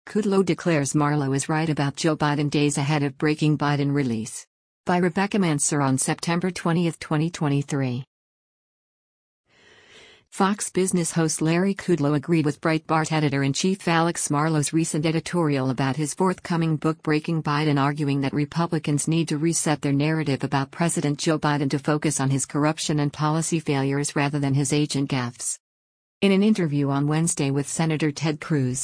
Kudlow declares Marlowe is right about Joe Biden days ahead of Breaking Biden release. By Rebecca Mansour on September 20, 2023. Fox Business host Larry Kudlow agreed with Breitbart editor-in-chief Alex Marlow's recent editorial about his forthcoming book Breaking Biden, arguing that Republicans need to reset their narrative about President Joe Biden to focus on his corruption and policy failures rather than his agent gaffes. In an interview on Wednesday with Senator Ted Cruz,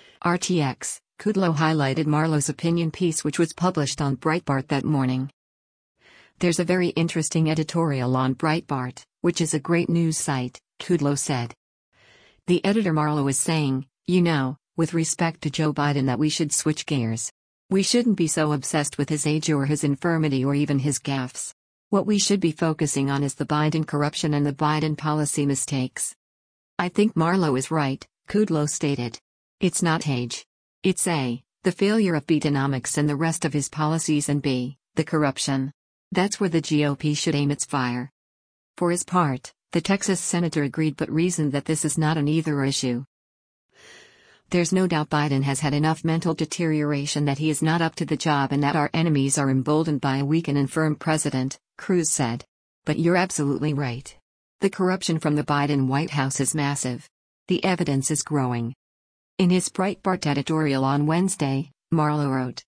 RTX, Kudlow highlighted Marlow's opinion piece, which was published on Breitbart that morning. "There's a very interesting editorial on Breitbart, which is a great news site," Kudlow said. The editor Marlowe is saying, with respect to Joe Biden, that we should switch gears. We shouldn't be so obsessed with his age or his infirmity or even his gaffes. What we should be focusing on is the Biden corruption and the Biden policy mistakes. I think Marlowe is right, Kudlow stated. It's not age. It's A, the failure of Bidenomics and the rest of his policies, and B, the corruption. That's where the GOP should aim its fire. For his part, the Texas senator agreed but reasoned that this is not an either issue. "There's no doubt Biden has had enough mental deterioration that he is not up to the job and that our enemies are emboldened by a weak and infirm president," Cruz said. "But you're absolutely right. The corruption from the Biden White House is massive. The evidence is growing." In his Breitbart editorial on Wednesday, Marlowe wrote,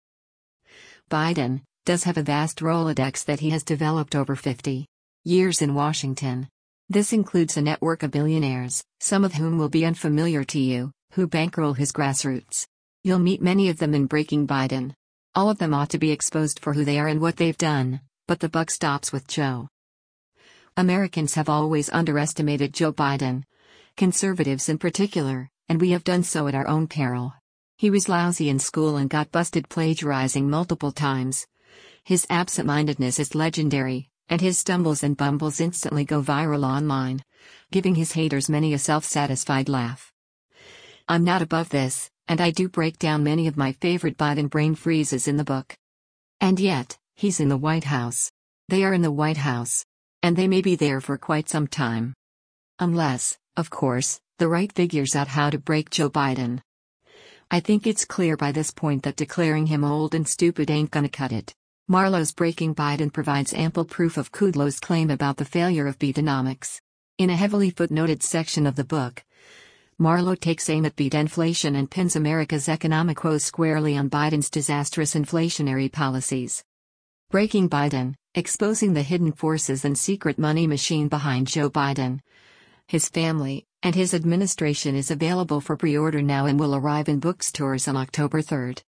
"Biden does have a vast Rolodex that he has developed over 50 years in Washington. This includes a network of billionaires, some of whom will be unfamiliar to you, who bankroll his grassroots. You'll meet many of them in Breaking Biden. All of them ought to be exposed for who they are and what they've done, but the buck stops with Joe. Americans have always underestimated Joe Biden, conservatives in particular, and we have done so at our own peril. He was lousy in school and got busted plagiarizing multiple times. His absent-mindedness is legendary, and his stumbles and bumbles instantly go viral online, giving his haters many a self-satisfied laugh. I'm not above this, and I do break down many of my favorite Biden brain freezes in the book. And yet, he's in the White House. They are in the White House. And they may be there for quite some time. Unless, of course, the right figures out how to break Joe Biden. I think it's clear by this point that declaring him old and stupid ain't gonna cut it." Marlowe's Breaking Biden provides ample proof of Kudlow's claim about the failure of Bidenomics. In a heavily footnoted section of the book, Marlowe takes aim at Bidenflation and pins America's economic woes squarely on Biden's disastrous inflationary policies. Breaking Biden, exposing the hidden forces and secret money machine behind Joe Biden, his family, and his administration, is available for pre-order now and will arrive in bookstores on October 3.